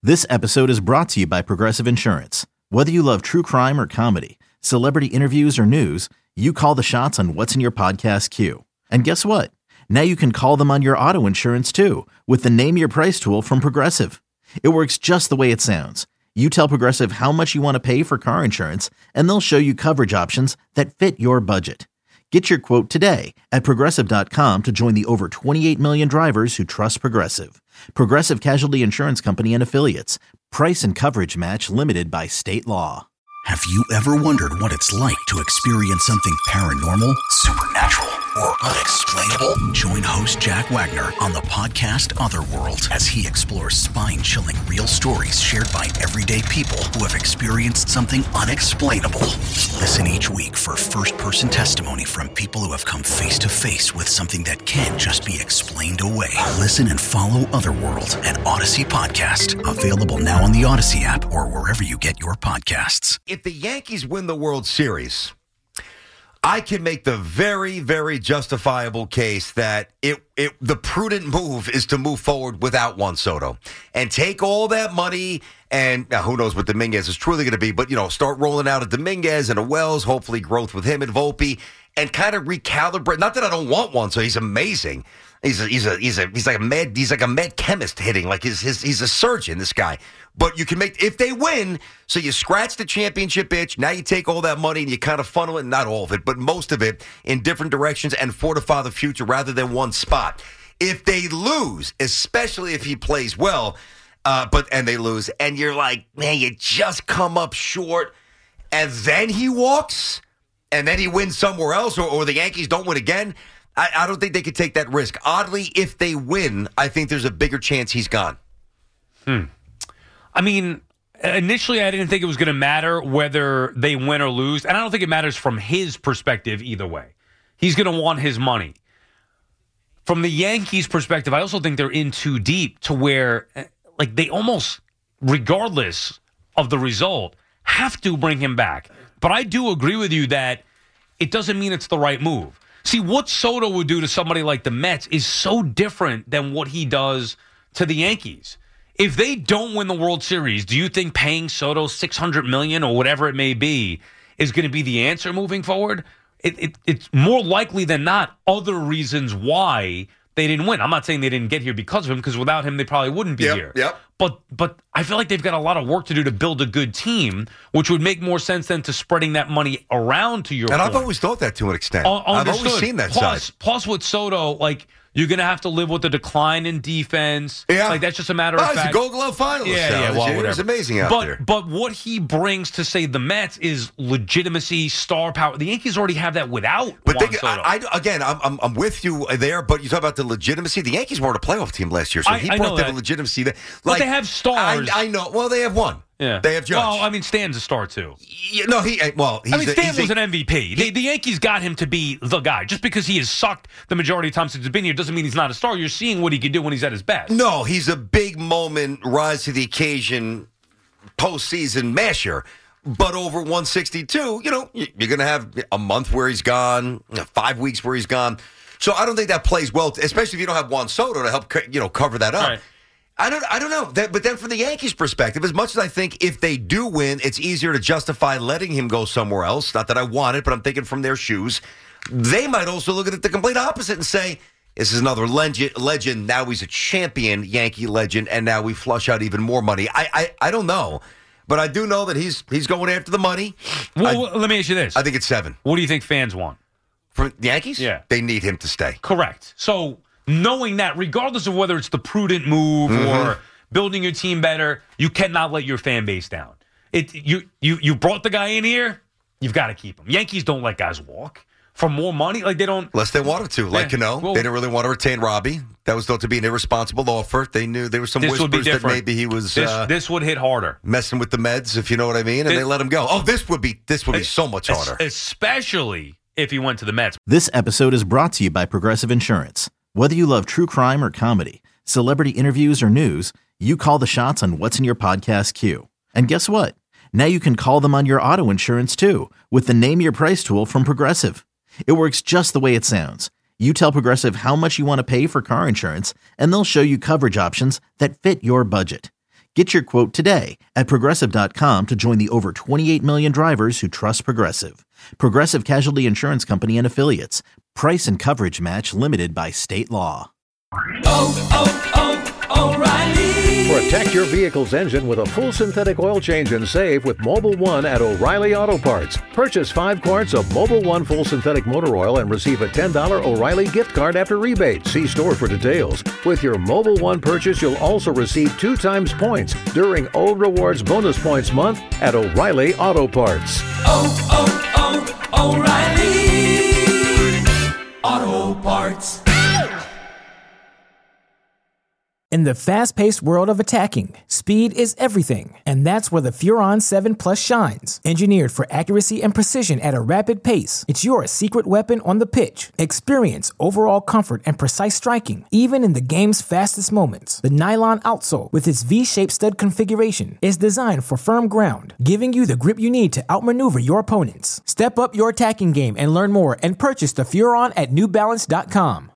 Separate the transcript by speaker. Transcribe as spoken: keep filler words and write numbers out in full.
Speaker 1: This episode is brought to you by Progressive Insurance. Whether you love true crime or comedy, celebrity interviews or news, you call the shots on what's in your podcast queue. And guess what? Now you can call them on your auto insurance too with the Name Your Price tool from Progressive. It works just the way it sounds. You tell Progressive how much you want to pay for car insurance, and they'll show you coverage options that fit your budget. Get your quote today at Progressive dot com to join the over twenty-eight million drivers who trust Progressive. Progressive Casualty Insurance Company and Affiliates. Price and coverage match limited by state law.
Speaker 2: Have you ever wondered what it's like to experience something paranormal, supernatural, or unexplainable? Join host Jack Wagner on the podcast Otherworld as he explores spine-chilling real stories shared by everyday people who have experienced something unexplainable. Listen each week for first-person testimony from people who have come face-to-face with something that can't just be explained away. Listen and follow Otherworld, an Odyssey podcast. Available now on the Odyssey app or wherever you get your podcasts.
Speaker 3: If the Yankees win the World Series, I can make the very, very justifiable case that it, it the prudent move is to move forward without Juan Soto and take all that money and now who knows what Dominguez is truly going to be, but, you know, start rolling out a Dominguez and a Wells, hopefully growth with him and Volpe, and kind of recalibrate. Not that I don't want one, so he's amazing. He's a, he's a, he's a, he's like a mad, he's like a mad chemist hitting, like his, his, he's a surgeon, this guy. But you can make, if they win, so you scratch the championship itch, now you take all that money and you kind of funnel it, not all of it, but most of it in different directions and fortify the future rather than one spot. If they lose, especially if he plays well, uh, but, and they lose, and you're like, man, you just come up short, and then he walks, and then he wins somewhere else, or, or the Yankees don't win again, I, I don't think they could take that risk. Oddly, if they win, I think there's a bigger chance he's gone.
Speaker 4: Hmm. I mean, initially I didn't think it was going to matter whether they win or lose, and I don't think it matters from his perspective either way. He's going to want his money. From the Yankees' perspective, I also think they're in too deep to where, like, they almost, regardless of the result, have to bring him back. But I do agree with you that it doesn't mean it's the right move. See, what Soto would do to somebody like the Mets is so different than what he does to the Yankees. If they don't win the World Series, do you think paying Soto six hundred million dollars or whatever it may be is going to be the answer moving forward? It, it, it's more likely than not other reasons why they didn't win. I'm not saying they didn't get here because of him, because without him, they probably wouldn't be
Speaker 3: yep,
Speaker 4: here.
Speaker 3: Yep.
Speaker 4: But but I feel like they've got a lot of work to do to build a good team, which would make more sense than to spreading that money around to your
Speaker 3: And
Speaker 4: point.
Speaker 3: I've always thought that to an extent.
Speaker 4: Uh,
Speaker 3: I've always seen that
Speaker 4: plus,
Speaker 3: side.
Speaker 4: Plus with Soto, like, you're going to have to live with the decline in defense.
Speaker 3: Yeah.
Speaker 4: Like, that's just a matter
Speaker 3: oh,
Speaker 4: of
Speaker 3: he's
Speaker 4: fact.
Speaker 3: a Gold Glove finalist.
Speaker 4: Yeah,
Speaker 3: now.
Speaker 4: yeah, well,
Speaker 3: It's
Speaker 4: whatever.
Speaker 3: amazing out
Speaker 4: but,
Speaker 3: there.
Speaker 4: But what he brings to, say, the Mets is legitimacy, star power. The Yankees already have that without
Speaker 3: But
Speaker 4: Juan
Speaker 3: they,
Speaker 4: Soto.
Speaker 3: I, I, again, I'm, I'm I'm with you there, but you talk about the legitimacy. The Yankees weren't a playoff team last year, so
Speaker 4: I-
Speaker 3: he
Speaker 4: I
Speaker 3: brought
Speaker 4: know
Speaker 3: that
Speaker 4: that.
Speaker 3: legitimacy. That,
Speaker 4: But
Speaker 3: like,
Speaker 4: they have stars.
Speaker 3: I, I know. Well, they have one.
Speaker 4: Yeah.
Speaker 3: They have Judge.
Speaker 4: Well, I mean, Stan's a star, too.
Speaker 3: Yeah, no, he, well, he's
Speaker 4: I mean,
Speaker 3: a,
Speaker 4: Stan
Speaker 3: he's
Speaker 4: was
Speaker 3: a,
Speaker 4: an M V P. The, the Yankees got him to be the guy. Just because he has sucked the majority of time since he's been here doesn't mean he's not a star. You're seeing what he can do when he's at his best.
Speaker 3: No, he's a big moment, rise to the occasion, postseason masher. But over one sixty-two, you know, you're going to have a month where he's gone, five weeks where he's gone. So I don't think that plays well, especially if you don't have Juan Soto to help, you know, cover that up.
Speaker 4: Right.
Speaker 3: I don't I don't know. That, but then from the Yankees' perspective, as much as I think if they do win, it's easier to justify letting him go somewhere else. Not that I want it, but I'm thinking from their shoes. They might also look at it the complete opposite and say, this is another legend. legend. Now he's a champion Yankee legend, and now we flush out even more money. I I, I don't know. But I do know that he's he's going after the money.
Speaker 4: Well,
Speaker 3: I,
Speaker 4: let me ask you this.
Speaker 3: I think it's seven.
Speaker 4: What do you think fans want?
Speaker 3: For the Yankees?
Speaker 4: Yeah.
Speaker 3: They need him to stay.
Speaker 4: Correct. So knowing that, regardless of whether it's the prudent move
Speaker 3: Mm-hmm.
Speaker 4: or building your team better, you cannot let your fan base down. It you you you brought the guy in here, you've got to keep him. Yankees don't let guys walk for more money. Like they don't.
Speaker 3: Unless they wanted to. Like,
Speaker 4: Yeah.
Speaker 3: you know,
Speaker 4: Well,
Speaker 3: they didn't really want to retain Robbie. That was thought to be an irresponsible offer. They knew there were some
Speaker 4: This would be
Speaker 3: whispers that
Speaker 4: different.
Speaker 3: maybe he was
Speaker 4: This,
Speaker 3: uh,
Speaker 4: this would hit harder.
Speaker 3: messing with the meds, if you know what I mean, and
Speaker 4: This-
Speaker 3: they let him go. Oh, this would be this would be so much
Speaker 4: Es-
Speaker 3: harder.
Speaker 4: especially if he went to the Mets.
Speaker 1: This episode is brought to you by Progressive Insurance. Whether you love true crime or comedy, celebrity interviews or news, you call the shots on what's in your podcast queue. And guess what? Now you can call them on your auto insurance too with the Name Your Price tool from Progressive. It works just the way it sounds. You tell Progressive how much you want to pay for car insurance, and they'll show you coverage options that fit your budget. Get your quote today at Progressive dot com to join the over twenty-eight million drivers who trust Progressive. Progressive Casualty Insurance Company and Affiliates. Price and coverage match limited by state law.
Speaker 5: Oh, oh, oh, O'Reilly.
Speaker 6: Protect your vehicle's engine with a full synthetic oil change and save with Mobil one at O'Reilly Auto Parts. Purchase five quarts of Mobil one full synthetic motor oil and receive a ten dollars O'Reilly gift card after rebate. See store for details. With your Mobil one purchase, you'll also receive two times points during O Rewards Bonus Points Month at O'Reilly Auto Parts.
Speaker 5: Oh, oh, oh, O'Reilly Auto Parts.
Speaker 7: In the fast-paced world of attacking, speed is everything, and that's where the Furon seven Plus shines. Engineered for accuracy and precision at a rapid pace, it's your secret weapon on the pitch. Experience overall comfort and precise striking, even in the game's fastest moments. The nylon outsole, with its V-shaped stud configuration, is designed for firm ground, giving you the grip you need to outmaneuver your opponents. Step up your attacking game and learn more and purchase the Furon at New Balance dot com.